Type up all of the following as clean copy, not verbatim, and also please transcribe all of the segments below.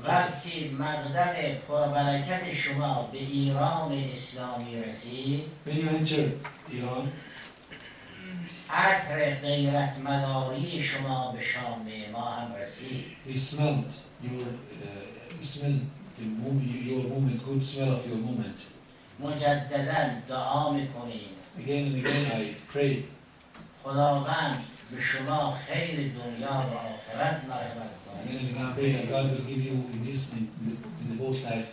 وقتی مقدم پربرکت شما به ایران اسلامی رسید، when you enter Iran, عطر غیرت مداری شما به شام ما هم رسید. we smelled your movement, good smell of your movement. مجددا دعا میکنیم Again and again I pray, خداوند به شما خیر دنیا و آخرت مرحمت again کنید. and again I pray that God will give you in the both life.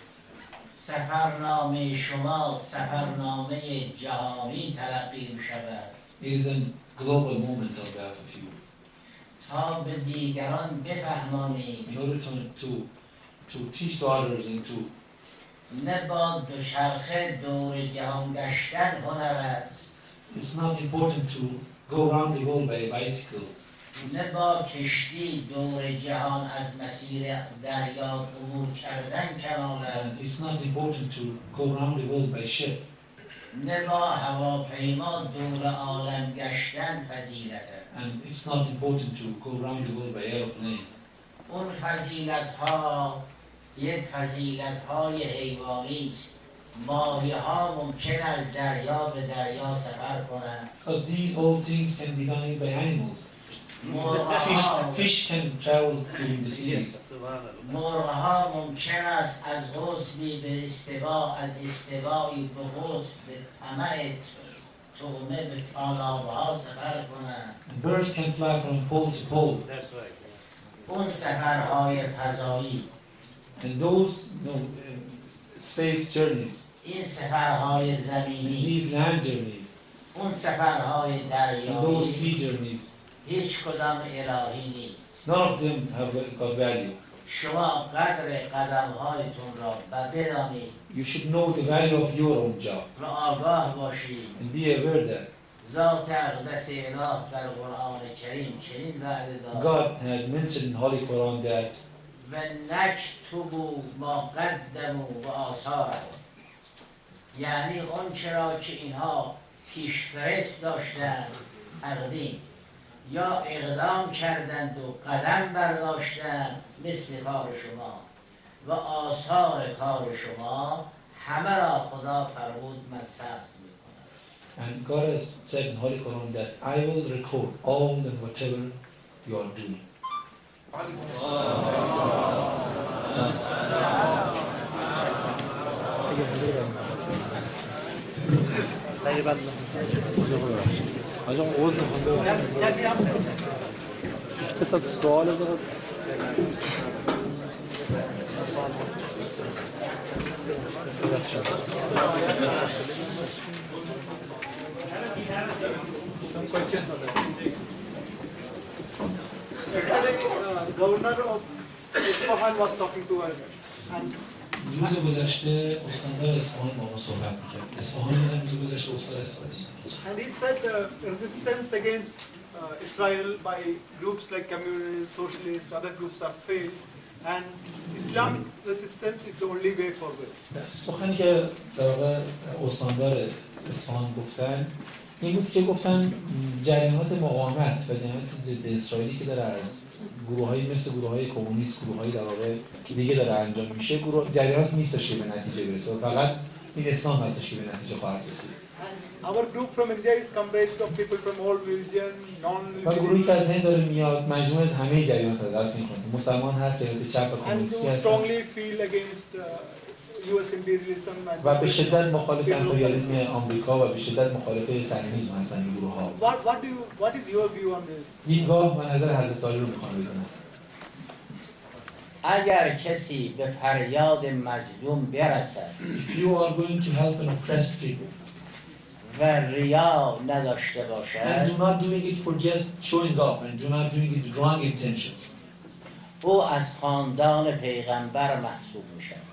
سفرنامه شما سفرنامه جهانی تلقی می شود It is a global moment on behalf of you. تا به دیگران بفهمانید In order to teach to others and to نه با دوچرخه دور جهان گشتن هنر است، it's not important to go around the world by a bicycle. نه با کشتی دور جهان از مسیر دریا عبور کردن کمال And است، it's not important to go around the world by ship. نه با هواپیما دور عالم گشتن فضیلت است. And it's not important to go around the world by airplane. اون فضیلت ها یک فضیلت های حیوانی است. ماهی ها ممکن است دریا به دریا سفر کنند، Because these all things can be done by animals. Fish can travel during the seas. مرغ ها ممکن است از قطبی به استوا، از استوایی به قطب به طمع طعمه به تالاب ها سفر کنند. And birds can fly from pole to pole. اون سفرهای فضایی، And those space journeys, این سفرهای and زمینی، these land journeys, اون سفرهای and دریایی those sea journeys, هیچ کدام الهی نیست. none of them have got value. شما قدر قدم هایتون را بدانید You should know the value of your own job و آگاه باشید. and be aware that ذات اقدس اله در قرآن کریم چنین وعده داد God had mentioned in Holy Quran that و نکتبوا ما قدموا و آثارهم، یعنی اون چرا که اینها پیشفرست داشتند تقدیم یا اقدام کردند و قدم برداشتند مثل کار شما و آثار کار شما همه را خدا فرمود من ثبت میکنم. and God has said in Holy Quran that I will record all and whatever you are doing. سوال دارم. Some questions on that. Yesterday, Governor of Isfahan was talking to us, and روز گذشته استاندار اصفهان با ما صحبت می‌کرد. اصفهان بودن روز گذشته استاد اصفهان. and he said resistance against Israel by groups like communists, socialists, other groups have failed, and Islamic resistance is the only way forward. سخنی که در واقع استاندار اصفهان گفتن این بود که گفتن جریانات مقاومت و جریانات ضد اسرائیلی که داره از گروه‌های مثل گروه‌های کمونیست، گروه‌های در واقع دیگه داره انجام میشه، جریانات نیستش که به نتیجه برسه و فقط این اسلام هستش که به نتیجه خواهد رسید. Our group from India is comprised of people from all religion, و گروهی non-religion, که از هند داره میاد مجموعه از همه جریانات هست، این خود مسلمان هست، جریانات چپ و and کمونیستی who هستن strongly feel against US imperialism and و به شدت مخالف امپریالیسم آمریکا و به شدت مخالف صهیونیسم هستن این گروه‌ها. What is your view on this? دیدگاه و نظر حضرت علی رو میخوام بدونم. اگر کسی به فریاد مظلوم برسد If you are going to help an oppressed people و ریا نداشته and باشد، do not doing it for just showing off and do not doing it with wrong intentions, او از خاندان پیغمبر محسوب می شود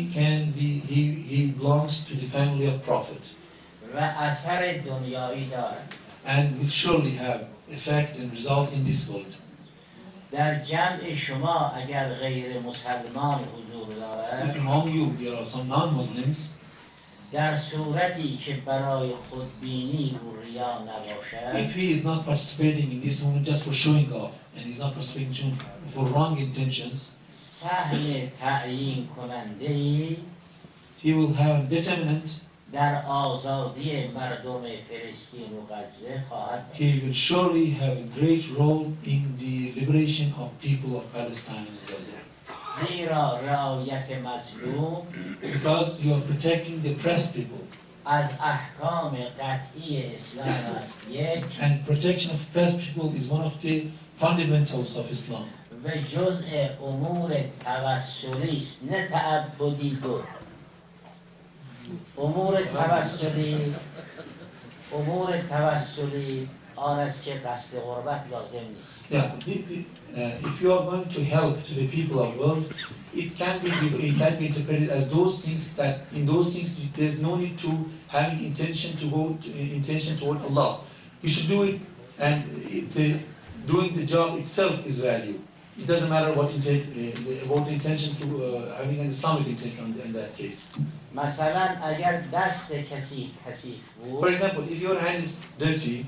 he belongs to the family of prophet و اثر دنیایی دارد. and will surely have effect and result in this world. در جمع شما اگر غیر مسلمان حضور If دارد، among you there are some non-Muslims, در صورتی که برای خودبینی و ریا نباشد، if he is not participating in this moment just for showing off and he's not participating for wrong intentions, سهم تعیین کننده‌ای he will have a determinant, در آزادی مردم فلسطین و غزه خواهد داشت. he will surely have a great role in the liberation of people of Palestine and Gaza. زیرا رعایت مظلوم Because you are protecting the oppressed people. از احکام قطعی اسلام است یک And protection of oppressed people is one of the fundamentals of Islam. و جزء امور توسلی است نه تعبدی دو. امور توسلی آن است که قصد غربت لازم نیست. If you are going to help to the people of the world, it can be interpreted as those things that in those things there's no need to having intention toward Allah. You should do it, and doing the job itself is value. It doesn't matter what about the intention to having an Islamic intention in that case. مثلا اگر دست کسی کثیف For بود example, if your hand is dirty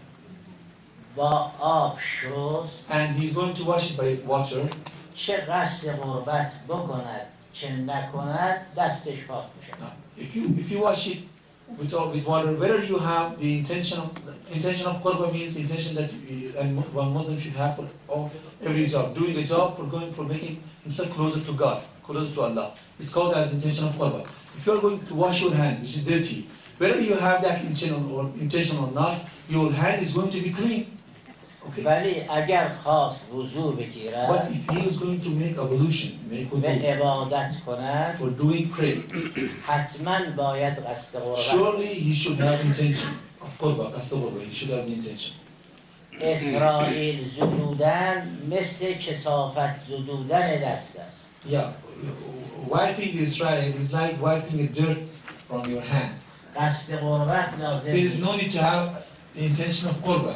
با آب شست and he's going to wash it by water, چه قصد غربت بکند چه نکند دستش پاک میشه. if you wash it with water, whether you have the intention of qurba means the intention that and one Muslim should have for every job, doing a job for making himself closer to God, closer to Allah. It's called as intention of qurba. If you are going to wash your hand, which is dirty, whether you have that intention or not, your hand is going to be clean. Okay. ولی اگر خواست وضو بگیرد But if he is going to make ablution, make و wudu عبادت کند for doing prayer, حتما باید قصد غربت. surely he should have intention of qurba, qasd qurba. He should have the intention. اسرائیل زدودن مثل کثافت زدودن دست است. Yeah, wiping Israel is like wiping a dirt from your hand. قصد غربت لازم There is نیست. no need to have the intention of qurba.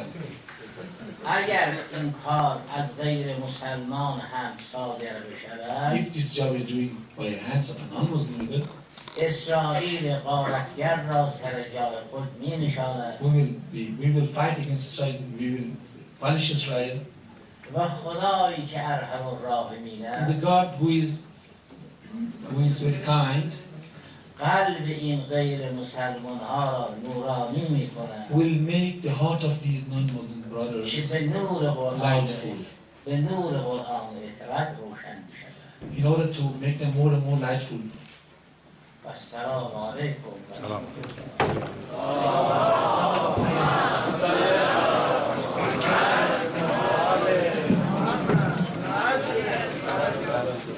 اگر این کار از غیر مسلمان هم صادر بشود If this job is doing by the hands of a non-Muslim, even, اسرائیل غارتگر را سر جای خود می نشاند we will fight against Israel. We will punish Israel. و خدایی که ارحم الراحمین And the است God who is very kind قلب این غیر مسلمان ها را نورانی می کند will make the heart of these non-Muslim brothers که به نور قرآن lightful, به نور قرآن اطرت روشن می شود. in order to make them more and more lightful. و السلام علیکم. سلام.